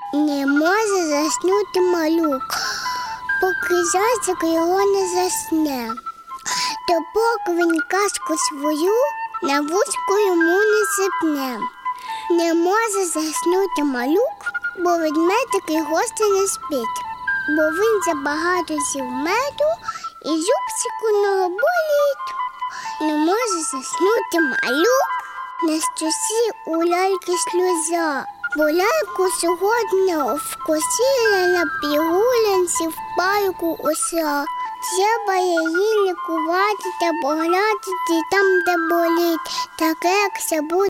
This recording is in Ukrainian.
Не може заснути малюк, поки зайчик його не засне. То поки він казку свою на вушку йому не сипне. Не може заснути малюк, бо ведмедик і гості не спить. Бо він забагато з'їв меду і зубчик у нього болить. Не може заснути малюк, на щосі у ляльки сльоза. Бо ляльку сьогодні вкусила на пігулянці в парку оса. Треба її лікувати та поглядати там, де болить, таке як це буде.